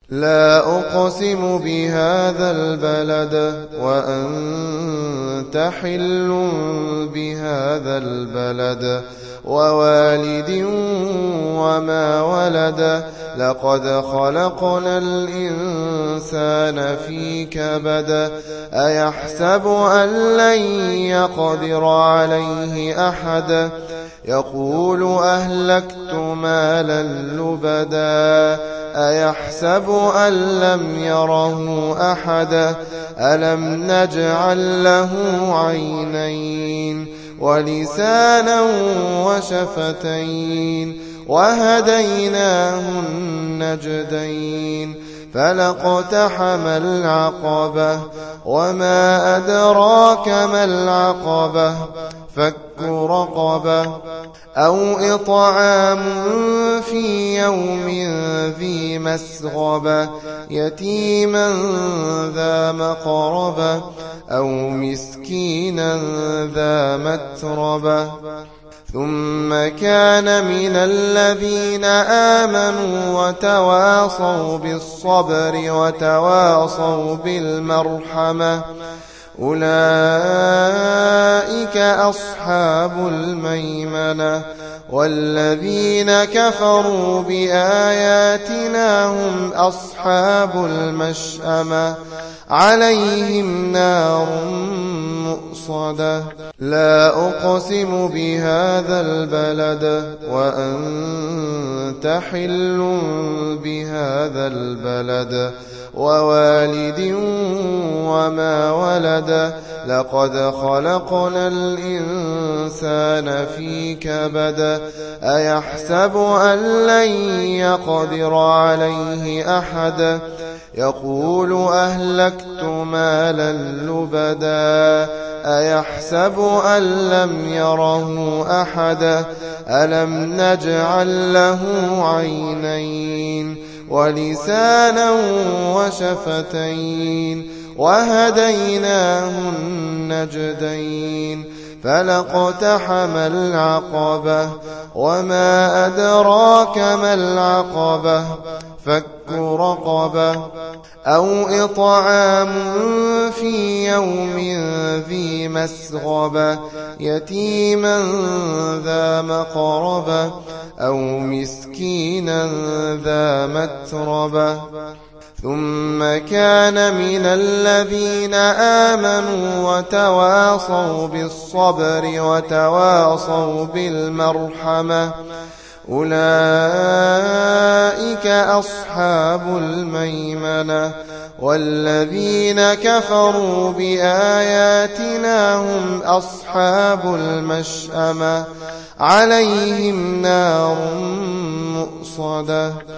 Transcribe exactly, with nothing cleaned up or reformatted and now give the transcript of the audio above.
لا أقسم بهذا البلد وأنت حل بهذا البلد ووالد وما ولد لقد خلقنا الإنسان في كبد أيحسب أن لن يقدر عليه أحد يقول أهلكت مالا لبدا أيحسب أن لم يره أحد ألم نجعل له عينين ولسانا وشفتين وهديناه النجدين فلاقتحم العقبة وما أدراك ما العقبة فك رقبة أو إطعام في يوم ذي مسغبة يتيما ذا مقربة أو مسكينا ذا متربة ثم كان من الذين آمنوا وتواصوا بالصبر وتواصوا بالمرحمة أولئك أصحاب الميمنة والذين كفروا بآياتنا هم أصحاب المشأمة عليهم نار مؤصدة لا أقسم بهذا البلد وأنت حل بهذا البلد ووالد وما ولد لقد خلقنا الإنسان في كبد أيحسب أن لن يقدر عليه أحد يقول أهلكت مالا لبدا أيحسب أن لم يره أحد ألم نجعل له عينين ولسانا وشفتين وهديناه النجدين فلاقتحم العقبة وما أدراك ما العقبة فك رقبة أو إطعام في يوم ذي مسغبة يتيما ذا مقربة أو مسكينا ذا متربة ثم كان من الذين آمنوا وتواصوا بالصبر وتواصوا بالمرحمة أولئك أصحاب الميمنة والذين كفروا بآياتنا هم أصحاب المشأمة عليهم نار مؤصدة